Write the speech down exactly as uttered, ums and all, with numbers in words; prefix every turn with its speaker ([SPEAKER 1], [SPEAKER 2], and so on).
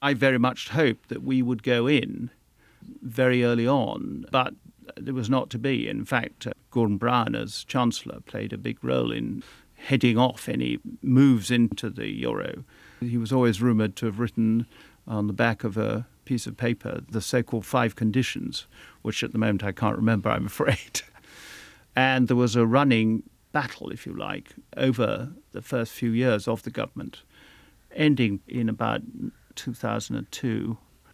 [SPEAKER 1] I very much hoped that we would go in very early on, but it was not to be. In fact, uh, Gordon Brown, as Chancellor, played a big role in heading off any moves into the euro. He was always rumoured to have written on the back of a piece of paper the so-called five conditions, which at the moment I can't remember, I'm afraid. And there was a running battle, if you like, over the first few years of the government, ending in about two thousand two,